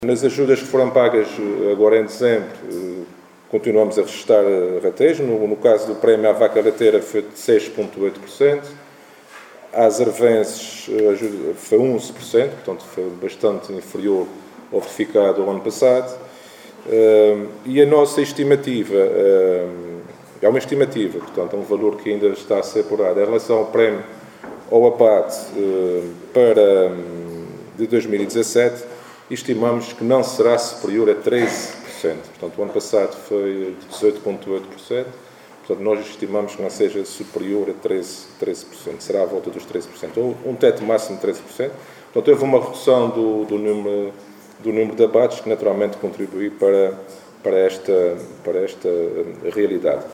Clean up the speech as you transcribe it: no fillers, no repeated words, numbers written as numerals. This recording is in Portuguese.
Nas ajudas que foram pagas agora em dezembro, continuamos a registrar ratejo. No caso do prémio à vaca leiteira foi de 6,8%, às arvenses foi 11%, portanto foi bastante inferior ao verificado ao ano passado. E a nossa estimativa é uma estimativa, portanto é um valor que ainda está a ser apurado. Em relação ao prémio ao abate para de 2017, estimamos que não será superior a 13%. Portanto, o ano passado foi de 18,8%. Portanto, nós estimamos que não seja superior a 13%. Será à volta dos 13%. Ou um teto máximo de 13%. Portanto, houve uma redução do número de abates que naturalmente contribui para esta realidade.